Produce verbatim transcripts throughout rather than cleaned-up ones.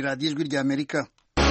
radiyo ijwi rya Amerika.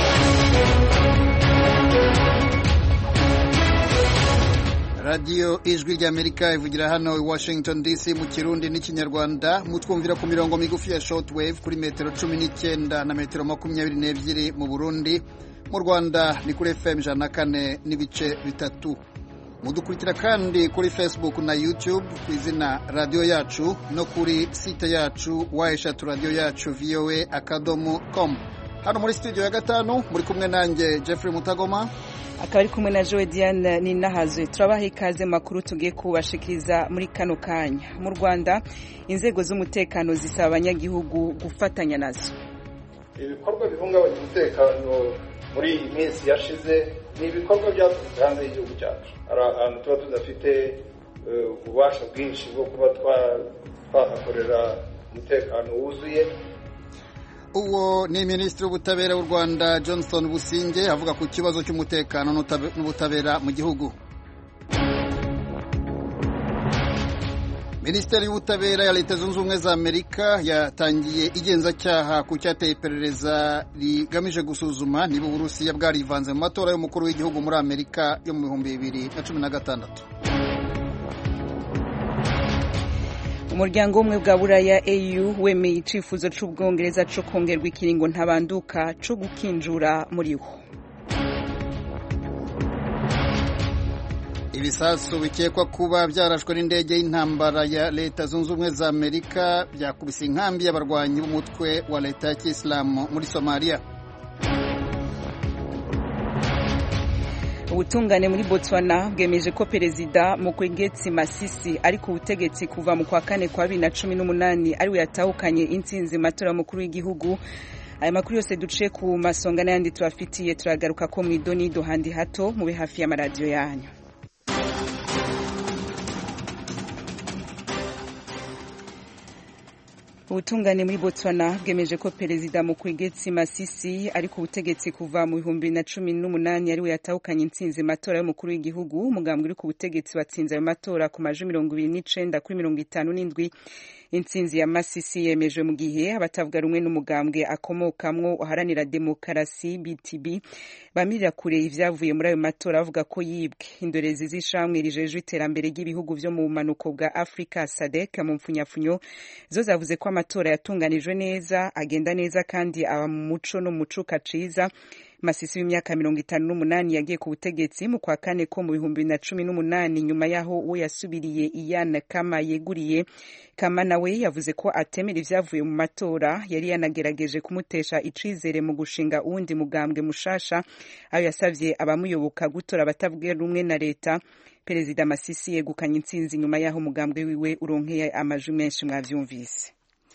radiyo ijwi rya Amerika ivugira hano i Washington D C mu Kirundi n'ikinyarwanda, mutwumvira ku mirongo migufi ya shortwave kuri metero cumi n'icyenda na metero makumyabiri n'ebyiri mu Burundi. Mu Rwanda ni kuri F M ijana na kane n'ibice bitatu. Mudukurikira kandi kuri Facebook na YouTube ku izina radio yacu, no kuri site yacu wa eshatu radio yacu v o a akadomo com. Hano muri studio ya gatanu muri kumwe nanjye Jeffrey Mutagoma, akaba ari kumwe na Joe Diane Ninahazwe. Turabaha ikaze makuru tugiye kubashikiriza muri kano kanya. Mu Rwanda inzego z'umutekano zisaba abanyagihugu gufatanya nazo. Ibikorwa bihungabanya umutekano muri iyi minsi yashize ni ibikorwa byaturutse hanze y'igihugu cyacu. Hari ahantu tuba tudafite ububasha bwinshi bwo kuba twahakorera umutekano wuzuye. Uwo ni Minisitiri w'Ubutabera w'u Rwanda Johnson Businge avuga ku kibazo cy'umutekano n'ubutabera mu gihugu. Minisiteri y'Ubutabera ya Leta Zunze Ubumwe za Amerika yatangiye igenzacyaha ku cyateye iperereza rigamije gusuzuma niba Uburusiya bwarivanze mu matora y'umukuru w'igihugu muri Amerika yo mu bihumbi bibiri na cumi na gatandatu. Umuryango umwe bwa Buraya E U wemeye icifuzo c'Ubwongereza co kongerwa ikiringo ntabanduka co gukinjura muri ho. Ibisasu bikekwa kuba byarashwe n'indege y'intambara ya Leta Zunze Ubumwe za Amerika byakubise inkambi y'abarwanyi b'umutwe wa Leta ya Kisilamu muri Somalia. Ubutungane muri Botswana bwemeje ko Perezida Mokgweetsi Masisi ari ku butegetsi kuva mu kwa kane kwa bibiri na cumi n'umunani ari we yatahukanye intsinzi matora mukuru w'igihugu. Aya makuru yose duciye ku masonga n'ayandi tubafitiye turagaruka ko mu idoni dohandi hato mube hafi y'amaradiyo yanyu. Ubutungane muri Botswana bwemeje ko Perezida Mokgweetsi Masisi ari ku butegetsi kuva mu bihumbi bibiri na cumi n'umunani ari we yatahukanye intsinzi matora y'umukuru w'igihugu. Umugambwe uri ku butegetsi watsinze ayo matora ku majwi mirongo ibiri n'icenda kuri mirongo itanu n'indwi. Intsinzi ya Masisi yemejwe mu gihe abatavuga rumwe n'umugambwe akomokamwo uharanira demokarasi B T B bamirira kure ivyavuye muri ayo matora avuga ko yibwe. Indorezi z'ishamwe rijejwe iterambere ry'ibihugu vyo mu bumanuko bwa Afrika S A D C mu mfunyafunyo zo zavuze ko amatora yatunganijwe neza, agenda neza kandi aba mu muco no mu mucuka ciza. Masisi w'imyaka mirongo itanu n'umunani yagiye ku butegetsi mu kwa kane ko mu bihumbi bibiri na cumi n'umunani nyuma yaho uwo yasubiriye Ian Kama yeguriye. Kama nawe yavuze ko atemera ivyavuye mu matora, yari yanagerageje kumutesha icizere mu gushinga uwundi mugambwe mushasha, ayo yasavye abamuyoboka gutora abatavuga rumwe na leta. Perezida Masisi yegukanye intsinzi nyuma yaho umugambwe wiwe uronkeye amajwi menshi mwavyumvise.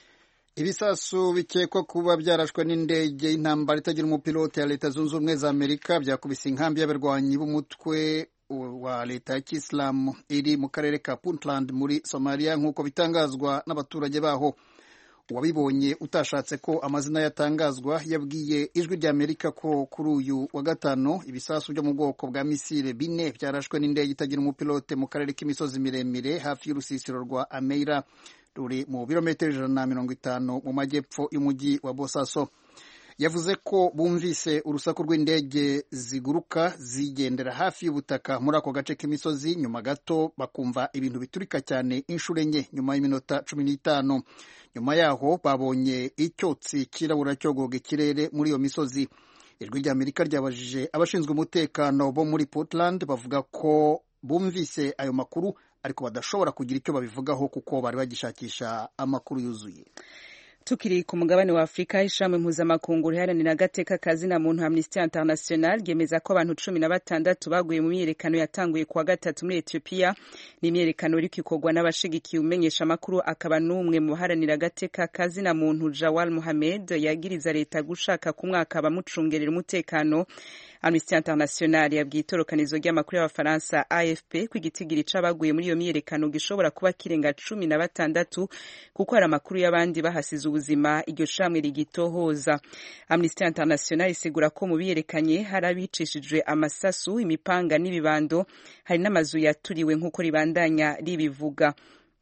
Ibisasu bikekwa kuba byarashwe n'indege y'intambara itagira umupilote ya Leta Zunze Ubumwe za Amerika byakubise inkambi y'abarwanyi b'umutwe wa Leta ya Kisilamu iri mu karere ka Puntland muri Somalia nk'uko bitangazwa n'abaturage baho. Uwabibonye utashatse ko amazina yatangazwa yabwiye ijwi rya Amerika ko kuri uyu wa gatanu ibisasu byo mu bwoko bwa misile bine byarashwe n'indege itagira umupilote mu karere k'imisozi miremire hafi y'urusisiro rwa Ameira ruri mu birometero ijana na mirongo itanu mu majyepfo y'umujyi wa Bosaso. Yavuze ko bumvise urusaku rw'indege ziguruka zigendera hafi y'ubutaka muri ako gace k'imisozi, nyuma gato bakumva ibintu biturika cyane inshuro enye nyuma y'iminota cumi n'itanu. Nyuma yaho babonye icyotsi kirabura cyogoga ikirere muri iyo misozi. Ijwi rya Amerika ryabajije abashinzwe umutekano bo muri Portland, bavuga ko bumvise ayo makuru ariko badashobora kugira icyo babivugaho kuko bari bagishakisha amakuru yuzuye. Tukiri ku mugabane wa Afrika, ishami mpuzamakungu riharanira agateka kazina muntu Amnesty International ryemeza ko abantu cumi na batandatu baguye mu myiyerekano yatanguye kuwa gatatu muri Ethiopia. Ni imyiyerekano iri kwikorwa n'abashigikiye umenyesha amakuru akaba n'umwe mu baharanira agateka kazina muntu Jawal Mohammed yagiriza leta gushaka ku mwaka abamucungerera umutekano. Amnesty International yabwiye itorokanizo ry'amakuru y'abafaransa A F P ko igitigiri c'abaguye muri iyo myiyerekano gishobora kuba kirenga cumi na batandatu kuko hari amakuru y'abandi bahasize ubuzima iryo shamwe rigitohoza. Amnesty International isigura ko mu biyerekanye hari abicishijwe amasasu, imipanga n'ibibando, hari n'amazu yaturiwe nk'uko ribandanya ribivuga.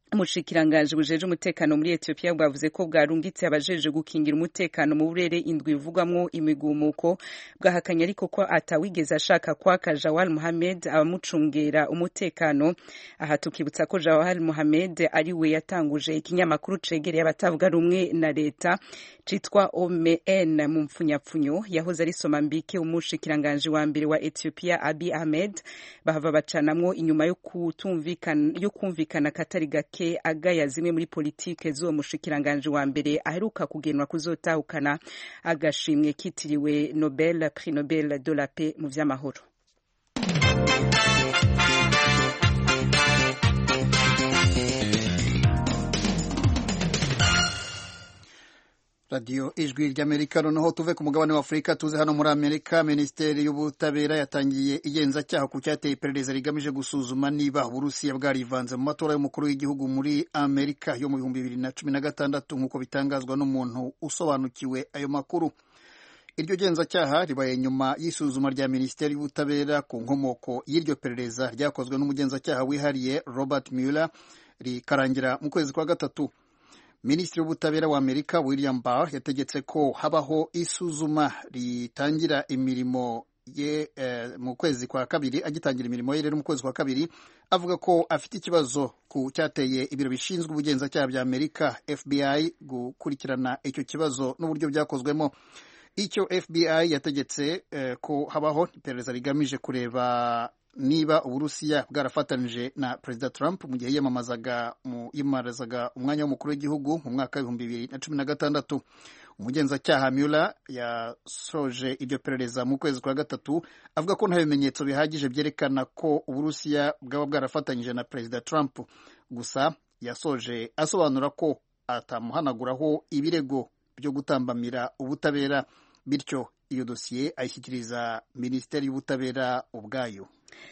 umushikiranganji bujeje umutekano muri Ethiopia bwavuze ko bwarungitse abajeje gukingira umutekano mu burere indwi bivugwamwo imigumuko, bwahakanye ariko ko atawigeze ashaka kwaka Jawal Mohammed abamucungera umutekano. Aha tukibutsa ko Jawal Mohammed ari we yatanguje ikinyamakuru cegereye abatavuga rumwe na leta citwa O M N mu mpfunyapfunyo, yahoze ari Somambike umushikiranganji wa mbere wa Ethiopia Abiy Ahmed, bahava bacanamwo inyuma yo kutumvikana yo kumvikana katari gake agaya zimwe muri politike z'uwo mushikiranganje wa mbere aheruka kugenwa kuzotahukana agashimwe kitiriwe Nobel Prix Nobel de la Paix mu vy'amahoro. Radio Ijwi ry'Amerika. Noneho tuve ku mugabane wa Afurika tuze hano muri Amerika. Minisiteri y'Ubutabera yatangiye igenzacyaha ku cyateye iperereza rigamije gusuzuma niba Uburusiya bwarivanze mu matora y'umukuru w'igihugu muri Amerika yo mu bihumbi bibiri na cumi na gatandatu nk'uko bitangazwa n'umuntu usobanukiwe ayo makuru. Iryo genzacyaha ribaye nyuma y'isuzuma rya Minisiteri y'Ubutabera ku nkomoko y'iryo perereza ryakozwe n'umugenzacyaha wihariye Robert Mueller rikarangira mu kwezi kwa gatatu. Minisitiri w'Ubutabera wa Amerika William Barr yategetse ko habaho isuzuma ritangira imirimo ye eh, mu kwezi kwa kabiri. Agitangira imirimo ye rero mu kwezi kwa kabiri, avuga ko afite ikibazo ku cyateye ibiro bishinzwe ubugenzacyaha bya Amerika F B I gukurikirana icyo kibazo n'uburyo byakozwemo. Icyo F B I yategetse eh, ko habaho iperereza rigamije kureba niba Uburusiya bwarafatanije na Perezida Trump mu gihe yiyamamazaga mu yimarazaga umwanya w'umukuru w'igihugu mu mwaka w'ibihumbi bibiri na cumi na gatandatu. Umugenzacyaha Mueller yasoje iryo perereza mu kwezi kwa gatatu, avuga ko nta bimenyetso bihagije byerekana ko Uburusiya bwaba bwarafatanyije na Perezida Trump. Gusa yasoje asobanura ko atamuhanaguraho ibirego byo gutambamira ubutabera, bityo iyo dosiye ayishyikiriza Minisiteri y'Ubutabera ubwayo.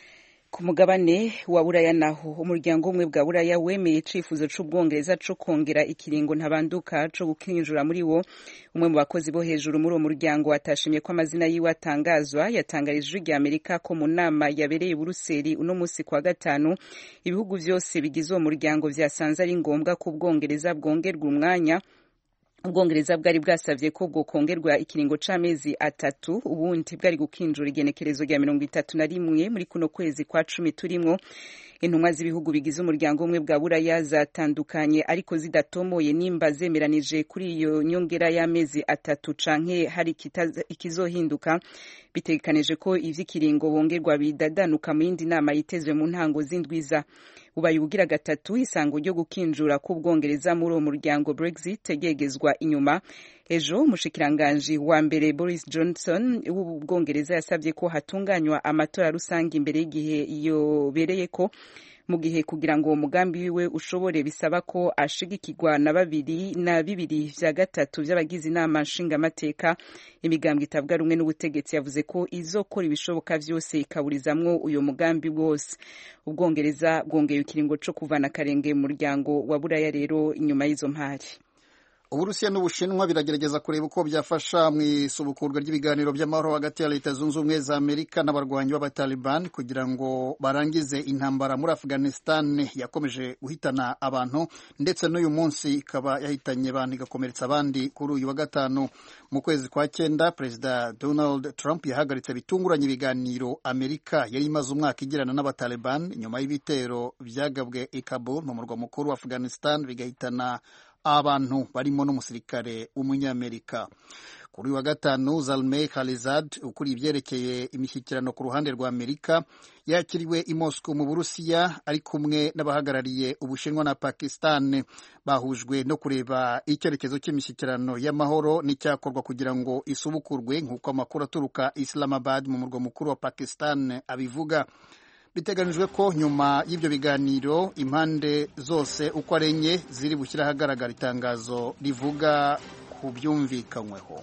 Ku mugabane wa Buraya naho umuryango umwe bwa Buraya wemeye icifuzo c'Ubwongereza co kongera ikiringo ntabanduka co gukinjura muri wo. Umwe mu bakozi bo hejuru muri uwo muryango atashimye ko amazina yiwe atangazwa yatangarije rya Amerika ko mu nama yabereye Buruseli uno musi kwa gatanu ibihugu vyose bigize uwo muryango vyasanze ari ngombwa ko Ubwongereza bwongerwa umwanya. Ubwongereza bwari bwasavye ko bwo kongerwa ikiringo c'amezi atatu, ubundi bwari gukinjura igenekerezo rya mirongo itatu na rimwe muri kuno kwezi kwa cumi turimwo. Intumwa z'ibihugu bigize umuryango umwe bwa Buraya zatandukanye ariko zidatomoye nimba zemeranije kuri iyo nyongera y'amezi atatu canke hari ikizohinduka. Bitegekanije ko ivyikiringo bongerwa bidadanuka mu yindi nama yitezwe mu ntango z'indwiza. Ubaye ubugira gatatu isango ryo gukinjura ku Bwongereza muri uwo muryango Brexit tegegezwa inyuma. Ejo mushikiranganje wa mbere Boris Johnson w'Ubwongereza yasabye ko hatunganywa amatora rusange imbere y'igihe iyo bereye ko mu gihe kugira ngo umugambi wiwe ushobore bisaba ko ashigikirwa na babiri na bibiri vya gatatu vy'abagize inama nshingamateka. Imigambwe itavuga rumwe n'ubutegetsi yavuze ko izokora ibishoboka vyose ikaburizamwo uyo mugambi wose. Ubwongereza bwongeye ikiringo co kuvana karenge mu muryango wa Buraya rero inyuma y'izo mpari. Uburusiya n'Ubushinwa biragerageza kureba uko byafasha mu isubukurwa ry'ibiganiro by'amahoro hagati ya Leta Zunze Ubumwe za Amerika n'abarwanyi b'Abataliban kugira ngo barangize intambara muri Afghanistan yakomeje guhitana abantu ndetse n'uyu munsi ikaba yahitanye abantu igakomeretsa abandi kuri uyu wa gatanu. Mu kwezi kwa cyenda Perezida Donald Trump yahagaritse bitunguranye ibiganiro Amerika yari imaze umwaka igirana n'Abataliban nyuma y'ibitero byagabwe i Kabul mu murwa mukuru wa Afghanistan bigahitana abantu barimo n'umusirikare w'umunyamerika. Kuri wa gatanu Zalmay Khalilzad ukuri ivyerekeye imishyikirano ku ruhande rwa Amerika yakiriwe i Moscow mu Burusiya ari kumwe n'abahagarariye Ubushinwa na Pakistan. Bahujwe no kureba icyerekezo cy'imishyikirano y'amahoro n'icyakorwa kugira ngo isubukurwe nk'uko amakuru aturuka Islamabad mu murwa mukuru wa Pakistan abivuga. Biteganijwe ko nyuma y'ibyo biganiro impande zose uko ari enye ziri bushyira ahagaragara itangazo rivuga ku byumvikanyweho.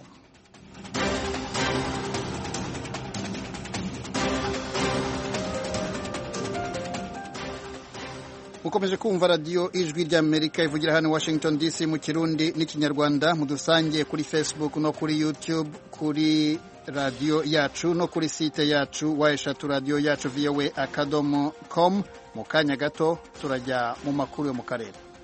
Ukomeje kumva radio Ijwi ry'Amerika ivugira hano Washington D C mu Kirundi n'Ikinyarwanda. Mudusangiye kuri Facebook no kuri YouTube, kuri radio yacu no kuri site yacu wa eshatu radio yacu voa akadomo com. Mu kanya gato turajya mu makuru yo mu karere.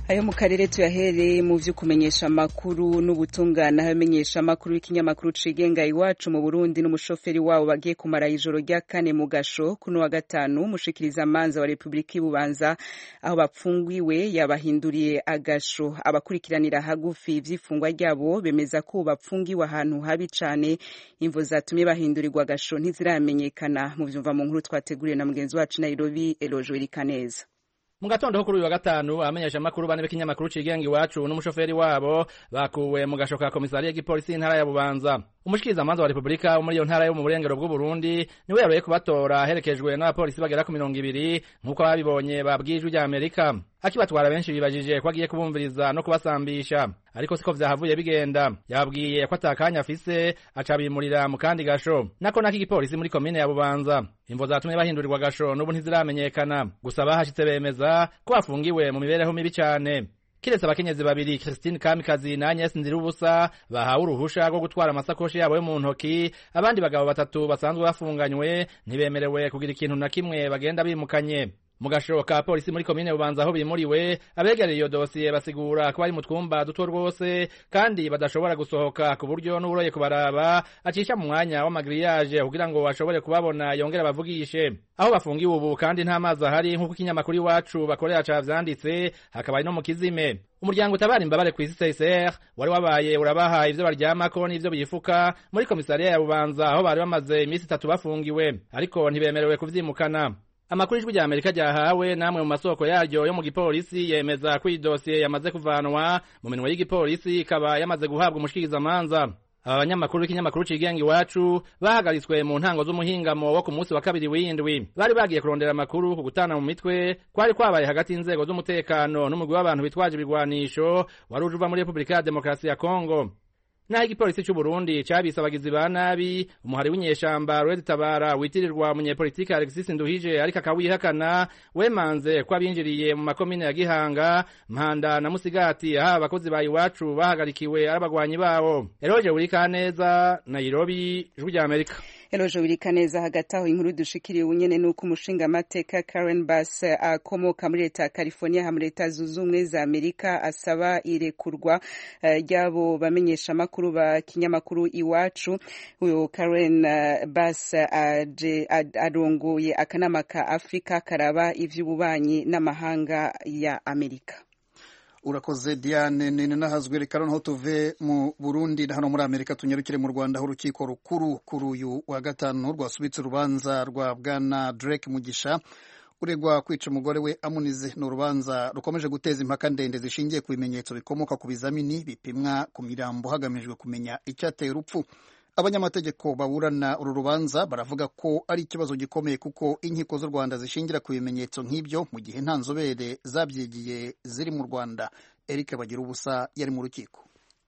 ayo mu karere tuyahereye mu vyo kumenyesha makuru n'ubutungane aho menyesha makuru w'ikinyamakuru cigenga iwacu mu Burundi n'umushoferi wabo bagiye kumara ijoro rya kane mu gasho kuno wa gatanu umushikiriza manza wa Republika y'Ububanza aho bapfungiwe yabahinduriye agasho abakurikiranira hagufi ivy'ifungwa ryabo bemeza ko bapfungiwe ahantu habi cane imvo zatumye bahindurirwa agasho ntiziramenyekana mu vyumva mu nkuru twateguriye na mugenzi wacu Nairobi Elojo Irikaneza. Mu gatondo kuri uyu wa gatanu amenyesha makuru bane b'ikinyamakuru cigenga iwacu n'umushoferi wabo bakuwe mu gasho ka komisariya y'igipolisi y'intara ya Bubanza. Umushikiriza manza wa Republika wo muri iyo ntara yo mu burengero bw'u Burundi niwe yaroye kubatora herekejwe n'abapolisi bagera ku mirongo ibiri nk'uko babibonye babwijwe rya Amerika. Akibatwara benshi bibajije ko agiye kubumviriza no kubasambisha ariko siko vyahavuye bigenda. Yabwiye ko atakanya afise acabimurira mu kandi gasho nako naki igipolisi muri komine ya Bubanza. Imvo zatumye bahindurirwa gasho n'ubu ntiziramenyekana gusa bahashitse bemeza ko bafungiwe mu mibereho mibi cyane. Kiretse abakenyezi babiri Christine Kamikazi na Agnes Ndirubusa bahawe uruhusha rwo gutwara amasakoshi yabo yo mu ntoki, abandi bagabo batatu basanzwe bafunganywe ntibemerewe kugira ikintu na kimwe bagenda bimukanye. Mu gasho ka polisi muri komine Bubanza aho bimuriwe abegereye iyo dosiye basigura ko bari mu twumba duto rwose kandi badashobora gusohoka ku buryo n'uburoye kubaraba acisha mu mwanya w'amagriyaje kugira ngo bashobore kubabona yongera bavugishe. Aho bafungiwe ubu kandi nta mazi ahari nk'uko ikinyamakuru iwacu bakorera ca vyanditse hakaba no mu kizime. Umuryango utabara imbabare ku isi C S R wari wabaye urabaha ivyo baryamako n'ivyo bifuka muri komisariya ya Bubanza aho bari bamaze imisi itatu bafungiwe ariko ntibemerewe kuvyimukana. Amakuru ijwi rya Amerika ryahawe namwe mu masoko yaryo yo mu gipolisi yemeza ko iyi dosiye yamaze kuvanwa mu minwe y'igipolisi ikaba yamaze guhabwa umushikiriza manza. Aba banyamakuru b'ikinyamakuru cigenga iwacu bahagaritswe mu ntango z'umuhingamo wo ku munsi wa kabiri w'indwi. Bari bagiye kurondera amakuru ku gutana mu mitwe kwari kwabaye hagati y'inzego z'umutekano n'umugwi w'abantu bitwaje ibigwanisho wari uje uva muri Republika ya Demokarasi ya Kongo. Naho igipolisi cy'u Burundi cabise abagizi ba nabi umuhari w'inyeshamba Red Tabara witirirwa umunyepolitiki Alexis Nduhije ariko akawihakana wemanze ko abinjiriye mu makomine ya Gihanga, Mpanda na Musigati aho abakozi ba iwacu bahagarikiwe arabagwanyi bawo. Eroje Urikaneza, Nairobi, Ijwi rya Amerika. Elojo Irikaneza hagati aho inkuru dushikiriye unyene nuko umushinga amateka Karen Bass akomoka muri leta ya California ha muri leta zunze ubumwe za Amerika asaba irekurwa ryabo uh, bamenyesha makuru ba kinyamakuru iwacu. Uyo Karen uh, Bass aje uh, arongoye akanama ka Afrika karaba ivy'ububanyi n'amahanga ya Amerika. Urakoze Diane nene nahazwe reka noneho tuve mu Burundi hano muri Amerika tunyarukire mu Rwanda aho urukiko rukuru kuri uyu wa gatanu rwasubitse urubanza rwa bwana Drake Mugisha uregwa kwica umugore we amunize. Ni urubanza rukomeje guteza impaka ndende zishingiye ku bimenyetso bikomoka ku bizamini bipimwa ku mirambo hagamijwe kumenya icyateye urupfu. Abanyamategeko baburana uru rubanza baravuga ko ari ikibazo gikomeye kuko inkiko z'u Rwanda zishingira ku bimenyetso nk'ibyo mu gihe nta nzobere zabyigiye ziri mu Rwanda. Eric Bagirubusa yari mu rukiko.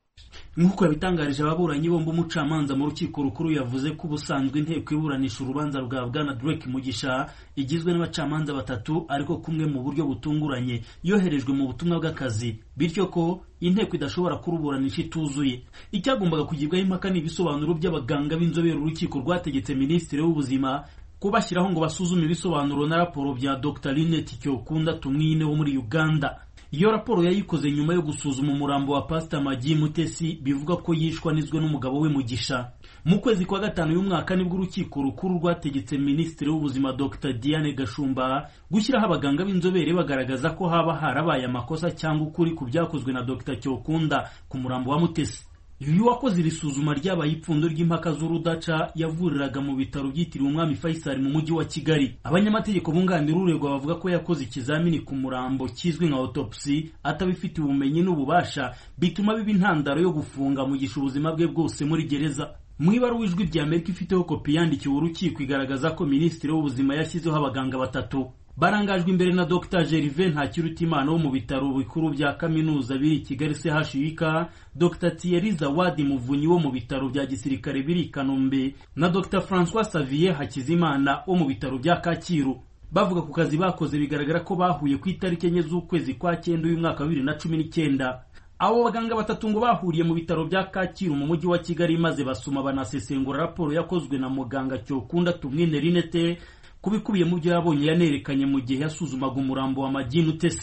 Nk'uko yabitangarije ababuranyi bombi umucamanza mu rukiko rukuru yavuze ko ubusanzwe inteko iburanisha urubanza rwa bwana Drake Mugisha igizwe n'abacamanza batatu ariko kumwe mu buryo butunguranye yoherejwe mu butumwa bw'akazi, bityo ko inteko idashobora kuruburanisha ituzuye. Icyagombaga kugirwaho impaka ni ibisobanuro by'abaganga b'inzobere urukiko rwategetse Minisitiri w'Ubuzima kubashyiraho ngo basuzume ibisobanuro na raporo bya Doctor Linet Kyokunda Tumwine wo muri Uganda. Iyo raporo yayikoze nyuma yo gusuzuma umurambo wa Pastor Magi Mutesi bivuga ko yishwanizwe n'umugabo we Mugisha. Mu kwezi kwa gatanu y'umwaka nibwo urukiko rukuru rwategetse Minisitiri w'Ubuzima Doctor Diane Gashumba gushyiraho abaganga b'inzobere bagaragaza ko haba harabaye amakosa cyangwa ukuri ku byakozwe na Doctor Kyokunda ku murambo wa Mutesi. Uyu wakoze irisuzuma ryabaye ipfundo ry'impaka z'urudaca yavuriraga mu bitaro byitiriwe Umwami Faisal mu mujyi wa Kigali. Abanyamategeko bunganira uregwa bavuga ko yakoze ikizamini ku murambo kizwi nka autopsy atabifitiye ubumenyi n'ububasha bituma biba intandaro yo gufunga Mugisha ubuzima bwe bwose muri gereza. Mu ibaruwa ijwi rya Amerika ifiteho kopi yandikiwe urukiko igaragaza ko Minisitiri w'Ubuzima yashyizeho abaganga batatu. Barangajwe imbere na Doctor Gervais Ntakirutimana wo mu bitaro bikuru bya kaminuza biri Kigali C H U K, Doctor Thierry Zawadi Muvunyi wo mu bitaro bya gisirikare biri Kanombe na Doctor François Xavier Hakizimana wo mu bitaro bya Kacyiru. Bavuga ku kazi bakoze bigaragara ko bahuye ku itariki enye z'ukwezi kwa cyenda uyu mwaka wa bibiri na cumi n'icyenda. Abo baganga batatu ngo bahuriye mu bitaro bya Kacyiru mu mujyi wa Kigali maze basoma banasesengura raporo yakozwe na muganga Cyokunda Tumwine Linete kubikubiye mu byo yabonye yanerekanye mu gihe yasuzumaga umurambo wa Magi Mutesi.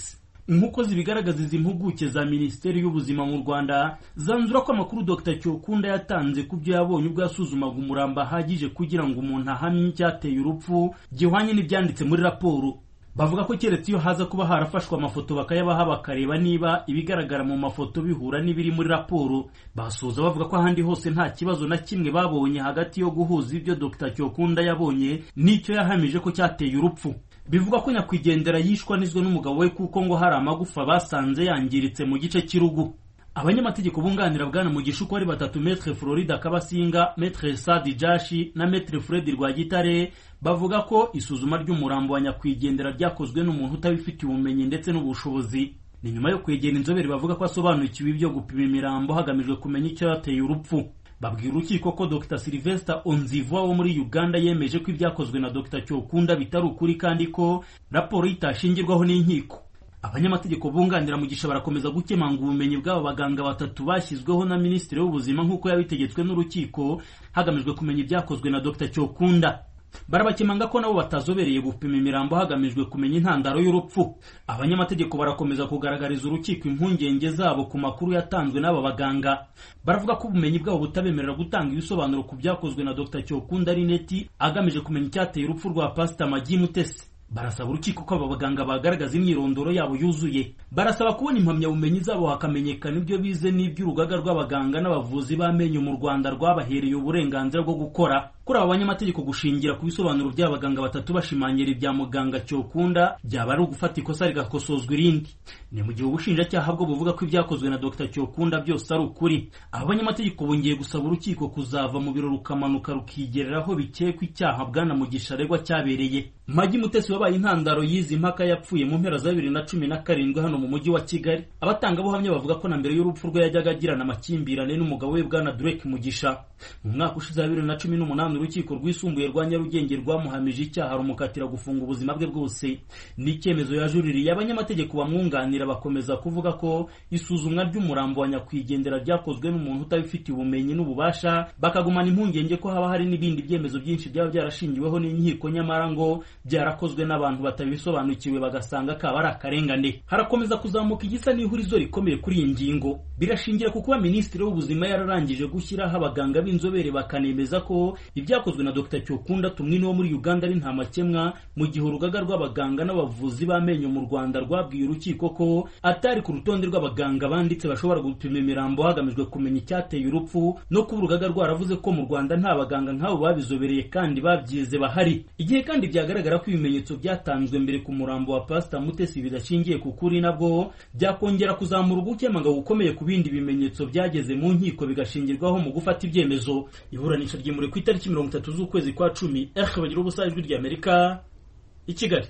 nk'uko zibigaragaza izi mpuguke za Minisiteri y'Ubuzima mu Rwanda zanzura ko amakuru Dr Cyokunda yatanze ku byo yabonye ubwo yasuzumaga umurambo ahagije kugira ngo umuntu ahamye icyateye urupfu gihwanye n'ibyanditse muri raporo. Bavuga ko keretse iyo haza kuba harafashwe amafoto bakayabaha bakareba niba ibigaragara mu mafoto bihura n'ibiri muri raporo. Basoza bavuga ko ahandi hose nta kibazo na kimwe babonye hagati yo guhuza ibyo Dr Cyokunda yabonye n'icyo yahamije ko cyateye urupfu. Bivuga ko nyakwigendera yishwa nizwe n'umugabo we kuko ngo hari amagufa basanze yangiritse mu gice cy'urugu. Abanyamategeko bunganira bwana Mugisha uko ari batatu, Maître Florida Kabasinga, Maître Sadi Jashi na Maître Fred Rwagitare, bavuga ko isuzuma ry'umurambo wa nyakwigendera ryakozwe n'umuntu utabifitiye ubumenyi ndetse n'ubushobozi. Ni nyuma yo kwegera inzobere bavuga ko asobanukiwe ibyo gupima imirambo hagamijwe kumenya icyo yateye urupfu. Babwira urukiko ko Dr Sylvester Onzivwa wo muri Uganda yemeje ko ibyakozwe na Dr Cyokunda bitari ukuri kandi ko raporo itashingirwaho n'inkiko. Abanyamategeko bunganira Mugisha barakomeza gukemanga ubumenyi bw'aba baganga batatu bashyizweho na Minisitiri w'Ubuzima nk'uko yabitegetswe n'urukiko hagamijwe kumenya ibyakozwe na Dr Cyokunda. Barabakemanga ko nabo batazobereye gupima imirambo hagamijwe kumenya intandaro y'urupfu. Abanyamategeko barakomeza kugaragariza urukiko impungenge zabo ku makuru yatanzwe n'aba baganga. Baravuga ko ubumenyi bwabo butabemerera gutanga ibisobanuro ku byakozwe na Dr Cyokunda ari neti agamije kumenya icyateye urupfu rwa Pastor Magi Mutesi. Barasaba urukiko ko aba baganga bagaragaza imyirondoro yabo yuzuye. Barasaba kubona impamyabumenyi zabo hakamenyekana ibyo bize n'iby'urugaga rw'abaganga n'abavuzi b'amenyo mu Rwanda rwabahereye uburenganzira bwo gukora. Kuri aba banyamategeko gushingira ku bisobanuro by'abaganga batatu bashimangira ibya muganga Cyokunda byaba ari ugufata ikosa rigakosozwa irindi. Ni mu gihe ubushinjacyaha bwo buvuga ko ibyakozwe na Dr Cyokunda byose ari ukuri. Aba banyamategeko bongeye gusaba urukiko kuzava mu biro rukamanuka rukigereraho bikekwa icyaha bwana Mugisha aregwa cyabereye. Magi Mutesi wabaye intandaro y'izi mpaka yapfuye mu mpera za bibiri na cumi na karindwi hano mu mujyi wa Kigali. Abatangabuhamya bavuga ko na mbere y'urupfu rwe yajyaga agirana amakimbirane n'umugabo we bwana Drake Mugisha. Mu mwaka ushize wa bibiri na cumi n'umunani urukiko rwisumbuye rwa Nyarugenge rwamuhamije icyaha rumukatira gufunga ubuzima bwe bwose. N'icyemezo yajuririye abanyamategeko bamwunganira bakomeza kuvuga ko isuzumwa ry'umurambo wa nyakwigendera ryakozwe n'umuntu utabifitiye ubumenyi n'ububasha, bakagumana impungenge ko haba hari n'ibindi byemezo byinshi byaba byarashingiweho n'inkiko nyamara ngo byarakozwe n'abantu batabisobanukiwe bagasanga kaba ari akarengane. Harakomeza kuzamuka igisa n'ihurizo rikomeye kuri iyi ngingo. Birashingira ku kuba Minisitiri w'Ubuzima yararangije gushyiraho abaganga b'inzobere bakanemeza ko ibyakozwe na Dr Cyokunda tumwini wo muri Uganda ari nta makemwa, mu gihe urugaga rw'abaganga n'abavuzi b'amenyo mu Rwanda rwabwiye urukiko ko atari ku rutonde rw'abaganga banditse bashobora gupima imirambo hagamijwe kumenya icyateye urupfu, no kuba urugaga rwaravuze ko mu Rwanda nta baganga nk'abo babizobereye kandi babyize bahari. Igihe kandi byagaragara ko ibimenyetso byatanzwe mbere ku murambo wa Pastor Mutesi bidashingiye ku kuri, nabwo byakongera kuzamura ubukemanga gukomeye ku bindi bimenyetso byageze mu nkiko bigashingirwaho mu gufata ibyemezo. Iburanisha ryimuriwe ku itariki mirongo itatu z'ukwezi kwa cumi. Eric bagira ubusa ijwi ry'Amerika i Kigali.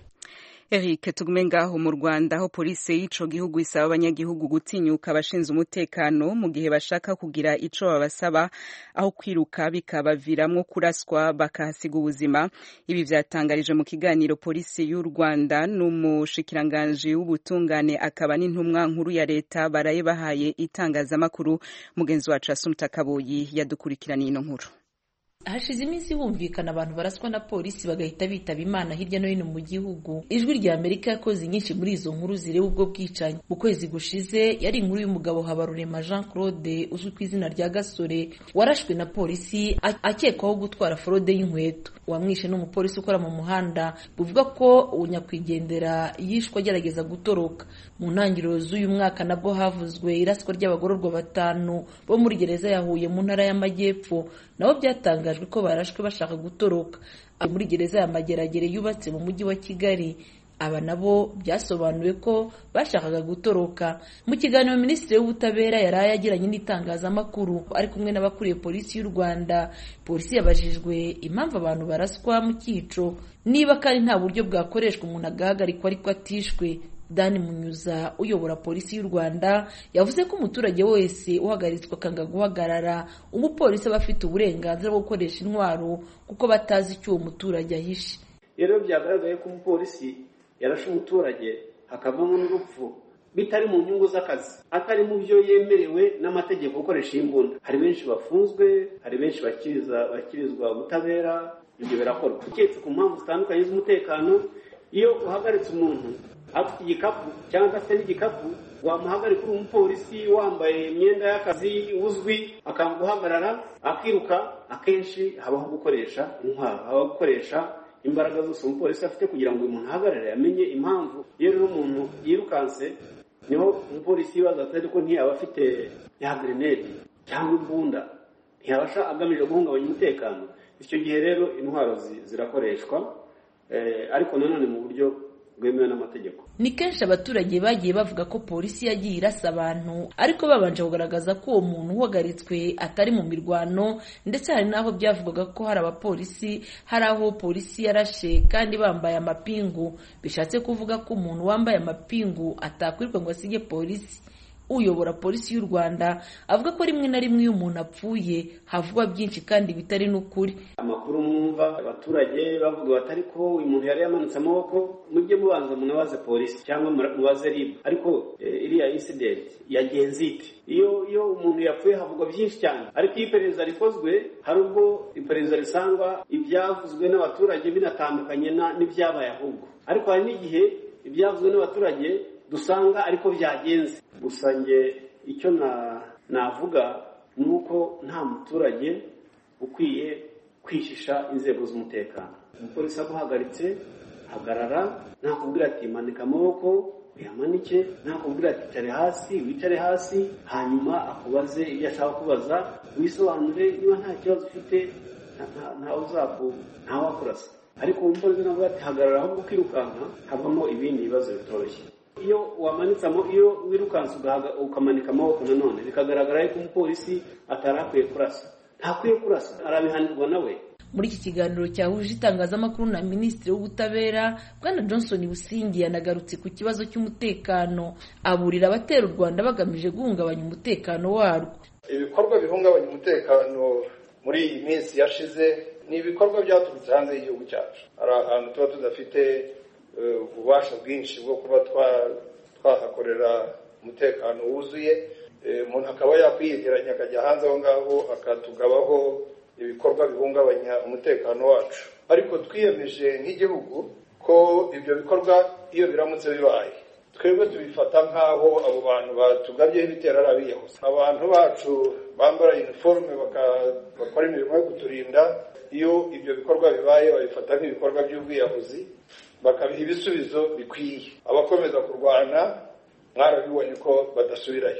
Eric tugume ngaho mu Rwanda aho polisi y'ico gihugu isaba abanyagihugu gutinyuka abashinzwe umutekano mu gihe bashaka kugira ico babasaba aho kwiruka bikabaviramwo kuraswa bakahasiga ubuzima. Ibi vyatangarije mu kiganiro polisi y'u Rwanda n'umushikiranganje w'ubutungane akaba n'intumwa nkuru ya leta baraye bahaye itangazamakuru. Mugenzi wacu Asumta Kaboyi yadukurikiraniye ino nkuru. Hashize iminsi humvikana abantu baraswa na polisi bagahita bitaba Imana hirya no hino mu gihugu. Ijwi rya Amerika yakoze nyinshi muri izo nkuru zireba ubwo bwicanyi. Mu kwezi gushize yari inkuru y'umugabo Habarurema Jean Claude uzwi ku izina rya Gasore warashwe na polisi akekwaho gutwara fraude y'inkweto. Wamwishe n'umupolisi ukora mu muhanda. Buvuga ko unyakwigendera yishwe agerageza gutoroka. Mu ntangiriro z'uyu mwaka nabwo havuzwe iraswa ry'abagororwa batanu bo muri gereza ya Huye mu ntara y'Amajyepfo, nabo byatangajwe ko barashwe bashaka gutoroka muri gereza ya Mageragere yubatse mu mujyi wa Kigali. Aba nabo byasobanuwe ko bashakaga gutoroka. Mu kiganiro Minisitiri w'Ubutabera yaraye agiranye n'itangazamakuru ari kumwe n'abakuriye polisi y'u Rwanda, polisi yabajijwe impamvu abantu baraswa mu cyico, niba kandi nta buryo bwakoreshwa umuntu agahagarikwa ariko atishwe. Dani Munyuza uyobora polisi y'u Rwanda yavuze ko umuturage wese uhagaritswe akanga guhagarara, umupolisi aba afite uburenganzira bwo gukoresha intwaro kuko batazi icyo uwo muturage ahishe. Rero byagaragaye ko umupolisi yarashe umuturage hakavamo n'urupfu bitari mu nyungu z'akazi, atari mu byo yemerewe n'amategeko gukoresha imbunda. Hari benshi bafunzwe, hari benshi bakiriza bakirizwa ubutabera, ibyo birakorwa. Uketse ku mpamvu zitandukanye z'umutekano, iyo uhagaritse umuntu afite igikapu cyangwa adafite n'igikapu, wamuhagarika uri umupolisi wambaye imyenda y'akazi uzwi, akaguhagarara akiruka, akenshi habaho gukoresha intwaro, habaho gukoresha imbaraga zose umupolisi afite kugira ngo uyu muntu ahagarare amenye impamvu. Iyo rero umuntu yirukanse niho umupolisi yibaza atari ko ntiyaba afite ya grenade cyangwa imbunda, ntiyabasha agamije guhungabanya umutekano. Icyo gihe rero intwaro zirakoreshwa, ariko nanone mu buryo bwemewe n'amategeko. Ni kenshi abaturage bagiye bavuga ko polisi yagiye irasa abantu, ariko babanje kugaragaza ko uwo muntu uhagaritswe atari mu mirwano, ndetse hari n'aho byavugaga ko hari abapolisi hari aho polisi yarashe kandi bambaye amapingu, bishatse kuvuga ko umuntu wambaye amapingu atakwirirwa ngo asige polisi. Uyobora polisi y'u Rwanda avuga ko rimwe na rimwe iyo umuntu apfuye havugwa byinshi kandi bitari n'ukuri. Amakuru mwumva abaturage bavuga batari ko uyu muntu yari yamanitse amaboko, mujye mubanza munabaze polisi cyangwa mubaze R I B. Ariko eh, iriya incident yagenze ite? Iyo iyo umuntu yapfuye havugwa byinshi cyane, ariko iyo iperereza rikozwe hari ubwo iperereza risanga ibyavuzwe n'abaturage binatandukanye n'ibyabaye ahubwo. Ariko hari n'igihe ibyavuzwe n'abaturage dusanga ariko byagenze. Gusa nge icyo na navuga ni uko nta muturage ukwiye kwishisha inzego z'umutekano. Umupolisi aguhagaritse, hagarara, nakubwira ati manika amaboko uyamanike, nakubwira ati tare hasi wicare hasi, hanyuma akubaze ibyo ashaka kubaza, wisobanure. Niba nta kibazo ufite nta uzaku nta wakurasa. Ariko umupolisi navuga ati hagarara, ahubwo ukirukanka havamo ibindi bibazo bitoroshye. Iyo wamanitse iyo wirukanse ukamanika amaboko nanone bikagaragara ko umupolisi atarakwiye kurasa, ntakwiye kurasa, arabihanirwa nawe. Muri iki kiganiro cyahuje itangazamakuru na Minisitiri w'Ubutabera Bwana Johnson Busingi yanagarutse ku kibazo cy'umutekano, aburira abatera u Rwanda bagamije guhungabanya umutekano warwo. Ibikorwa bihungabanya umutekano muri iyi minsi yashize ni ibikorwa byaturutse hanze y'igihugu cyacu. Hari ahantu tuba tudafite ububasha bwinshi bwo kuba twahakorera umutekano wuzuye, umuntu akaba yakwiyegeranya akajya hanze aho ngaho akatugabaho ibikorwa bihungabanya umutekano wacu. Ariko twiyemeje nk'igihugu ko ibyo bikorwa iyo biramutse bibaye, twebwe tubifata nk'aho abo bantu batugabyeho ibitero ari abiyahuzi. Abantu bacu bambara uniforme bakora imirimo yo kuturinda, iyo ibyo bikorwa bibaye babifata nk'ibikorwa by'ubwiyahuzi, bakabiha ibisubizo bikwiye. Abakomeza kurwana mwarabibonye ko badasubirayo,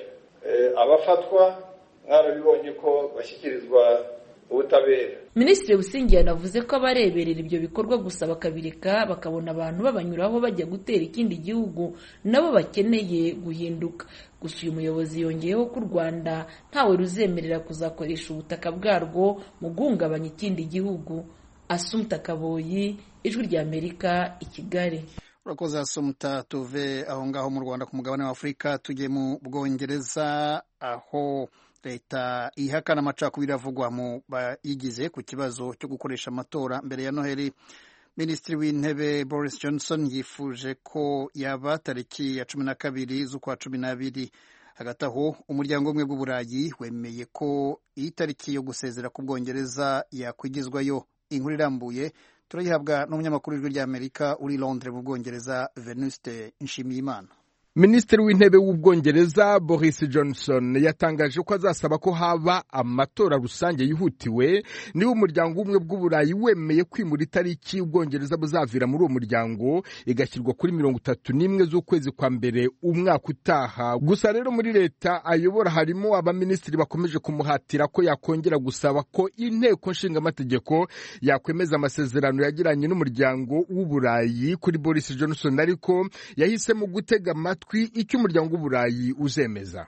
abafatwa mwarabibonye ko bashyikirizwa ubutabera. Minisitiri Busingi yanavuze ko abareberera ibyo bikorwa gusa bakabireka bakabona abantu babanyuraho bajya gutera ikindi gihugu nabo bakeneye guhinduka. Gusa uyu muyobozi yongeyeho ko u Rwanda ntawe ruzemerera kuzakoresha ubutaka bwarwo mu guhungabanya ikindi gihugu. Assumpta Kaboyi, Ijwi rya Amerika, i Kigali. Urakoze Assumpta. Tuve aho ngaho mu Rwanda ku mugabane wa Afurika tujye mu Bwongereza, aho leta ihakana amacakubiri avugwa mu bayigize ku kibazo cyo gukoresha amatora mbere ya Noheli. Minisitiri w'Intebe Boris Johnson yifuje ko yaba tariki ya cumi na kabiri z'ukwa cumi n'abiri. Hagati aho umuryango umwe bw'Uburayi wemeye ko iyi tariki yo gusezera ku Bwongereza yakwigizwayo. Inkuru irambuye turayihabwa n'umunyamakuru w'Ijwi ry'Amerika uri Londres mu Bwongereza, Venuste Nshimiyimana. Minisitiri w'Intebe w'Ubwongereza Boris Johnson yatangaje ko azasaba ko haba amatora rusange yihutiwe niba umuryango umwe bw'Uburayi wemeye kwimura itariki Ubwongereza buzavira muri uwo muryango igashyirwa kuri mirongo itatu n'imwe z'ukwezi kwa mbere umwaka utaha. Gusa rero muri leta ayobora harimo abaminisitiri bakomeje kumuhatira ko yakongera gusaba ko inteko nshingamategeko yakwemeza amasezerano yagiranye n'umuryango w'Uburayi kuri Boris Johnson, ariko yahisemo gutega amatwi icyo umuryango w'Uburayi uzemeza.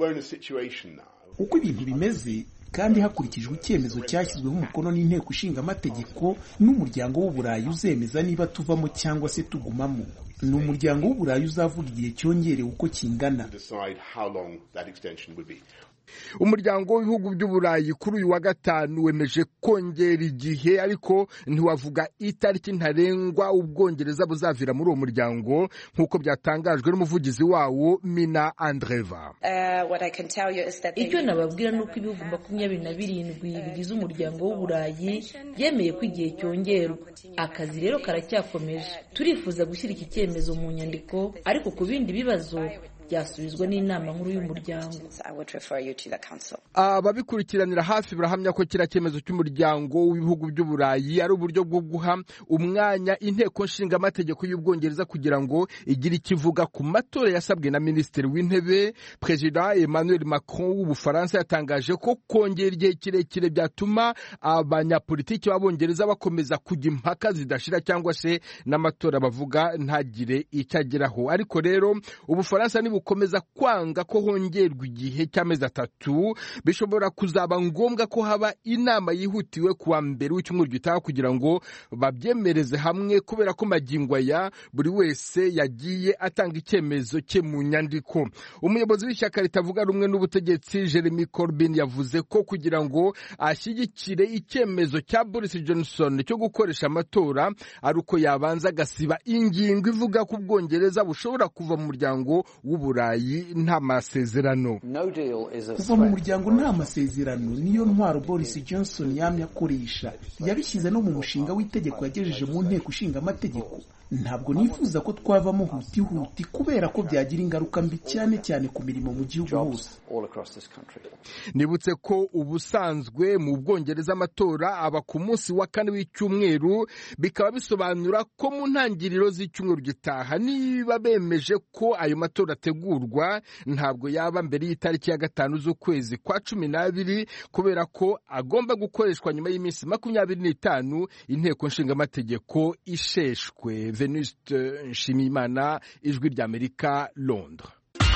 Uko ibintu bimeze kandi hakurikijwe icyemezo cyashyizweho umukono n'inteko ishinga amategeko, n'umuryango w'Uburayi uzemeza niba tuvamo cyangwa se tugumamo. Ni umuryango w'Uburayi uzavuga igihe cyongerewe uko kingana. umuryango w'ibihugu by'uburayi kuri uyu wa gatanu wemeje kongera igihe ariko ntiwavuga itariki ntarengwa ubwongereza buzavira muri uwo muryango nk'uko byatangajwe n'umuvugizi wawo Mina Andreva. Icyo nababwira ni uko ibihugu makumyabiri na birindwi bigize umuryango w'uburayi byemeye ko igihe cyongerwa. Akazi rero karacyakomeje. Turifuza gushyira iki cyemezo mu nyandiko ariko ku bindi bibazo byasubizwa n'inama nkuru y'umuryango. Ababikurikiranira hafi barahamya ko kira cyemezo cy'umuryango w'ibihugu by'uburayi ari uburyo bwo guha umwanya inteko nshinga amategeko y'ubwongereza kugira ngo igire ikivuga ku matora yasabwe na minisitiri w'intebe. Perezida Emmanuel Macron w'Ubufaransa yatangaje ko kongera igihe kirekire byatuma abanyapolitiki b'abongereza bakomeza kujya impaka zidashira cyangwa se n'amatora bavuga ntagire icyo ageraho. Ariko rero Ubufaransa ni bukomeza kwanga ko hongerwa igihe cy'amezi atatu, bishobora kuzaba ngombwa ko haba inama yihutiwe kuwa mbere w'icyumweru gitaha kugira ngo babyemereze hamwe, kubera ko magingo aya buri wese yagiye atanga icyemezo cye mu nyandiko. Umuyobozi w'ishyaka ritavuga rumwe n'ubutegetsi Jeremy Corbyn yavuze ko kugira ngo ashyigikire icyemezo cya Boris Johnson cyo gukoresha amatora ari uko yabanza agasiba ingingo ivuga ko Ubwongereza bushobora kuva mu muryango w'uburayi nta masezerano. Kuva mu muryango nta masezerano niyo ntwaro Boris Johnson yamye akoresha, yabishyize no mu mushinga w'itegeko yagejeje mu nteko ishinga amategeko. Ntabwo nifuza ko twavamo huti huti kubera ko byagira ingaruka mbi cyane cyane ku mirimo mu gihugu hose. Nibutse ko ubusanzwe mu Bwongereza amatora aba ku munsi wa kane w'icyumweru, bikaba bisobanura ko mu ntangiriro z'icyumweru gitaha niba bemeje ko ayo matora ategurwa ntabwo yaba mbere y'itariki ya gatanu z'ukwezi kwa cumi n'abiri, kubera ko agomba gukoreshwa nyuma y'iminsi makumyabiri n'itanu inteko nshinga amategeko isheshwe. Venuste Nshimiyimana, Ijwi ry'Amerika, Londres.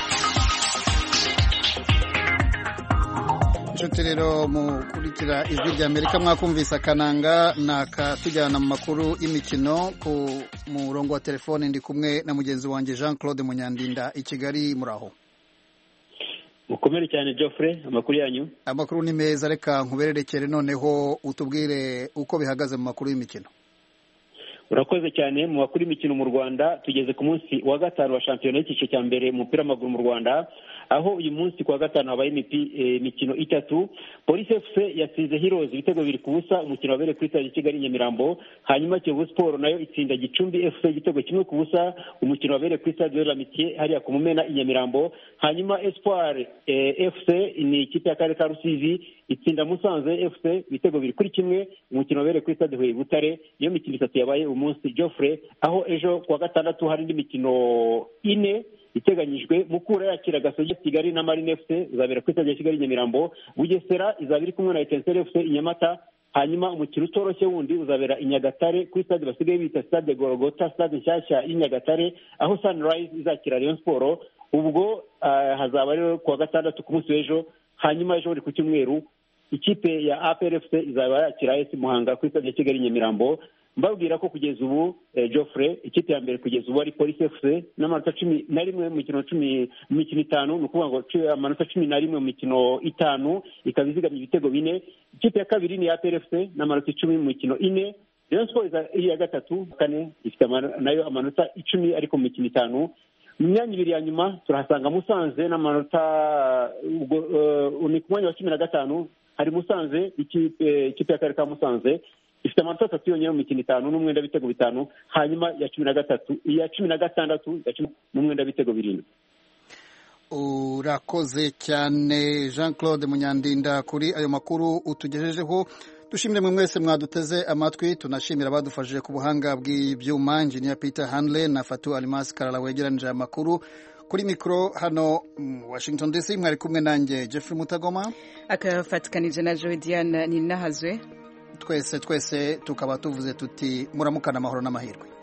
Inshuti rero mukurikira Ijwi ry'Amerika mwakumvise akananga nakatujyana mu makuru y'imikino. Ku murongo wa telefone ndi kumwe na mugenzi wanjye Jean Claude Munyandinda i Kigali. Muraho? Mukomere cyane Geoffrey, amakuru yanyu? Amakuru ni meza, reka nkubererekere noneho utubwire uko bihagaze mu makuru y'imikino. Urakoze cyane. Mu makuru y'imikino mu Rwanda tugeze ku munsi wa gatanu wa shampiyona y'icyiciro cya mbere mu mupira w'amaguru mu Rwanda, aho uyu munsi kuwa gatanu habaye imikino itatu. Police F C yatsinze Heroes ibitego bibiri ku busa, umukino wabereye kuri stade Kigali Nyamirambo. Hanyuma Kiyovu Sport nayo itsinda Gicumbi F C igitego kimwe ku busa, umukino wabereye kuri stade de l'Amitié hariya ku Mumena i Nyamirambo. Hanyuma Espoir eh, F C ni ikipe y'akarere ka Rusizi itsinda Musanze F C ibitego bibiri kuri kimwe, umukino wabereye kuri stade Huye Butare. Iyo mikino itatu yabaye umunsi Geoffrey, aho ejo kuwa gatandatu hari indi mikino ine iteganyijwe. Mukura yakira Gasogi Kigali na Marine F C izabera kuri stade ya Kigali Nyamirambo. Bugesera izabiri kumwe na Etincelle F C i Nyamata. Hanyuma umukino utoroshye wundi uzabera i Nyagatare kuri stade basigaye bita stade Gorogota, stade nshyashya i Nyagatare, aho Sunrise izakira Rayon Sport. Ubwo uh, hazaba rero kuwa gatandatu ku munsi w'ejo. Hanyuma ejo ku cyumweru ikipe ya A P R F C izaba yakira A S Muhanga kuri stade ya Kigali Nyamirambo. Mbabwira ko kugeza ubu eh, Geoffrey ikipe ya mbere kugeza ubu ari Police F C n'amanota cumi na rimwe mu mikino cumi mu mikino itanu, ni ukuvuga ngo amanota cumi na rimwe mu mikino itanu, ikaba izigamye ibitego bine. Ikipe ya kabiri ni A P R F C n'amanota icumi mu mikino ine. Rayon Sport iri ya gatatu kane ifite nayo amanota icumi ariko mu mikino itanu. Mu myanya ibiri ya nyuma turahasanga Musanze n'amanota uh, ni ku mwanya wa cumi na gatanu hari Musanze, ikipe ikipe y'akarere ka Musanze ifite amanota atatu yonyine mu mikino itanu n'umwenda w'ibitego bitanu. Hanyuma ya cumi na gatatu iya cumi na gatandatu n'umwenda w'ibitego birindwi. Urakoze cyane Jean Claude Munyandinda kuri ayo makuru utugejejeho. Dushimire mwe mwese mwaduteze amatwi, tunashimira abadufashije ku buhanga bw'ibyuma, Engineer Peter Hanley na Fatu Almas Karala wegeranije amakuru. Kuri mikro hano Washington D C mwari kumwe nanjye Jeffrey Mutagoma, akafatikanije na Joe Diane Ninahazwe. Twese twese tukaba tuvuze tuti muramukana amahoro n'amahirwe.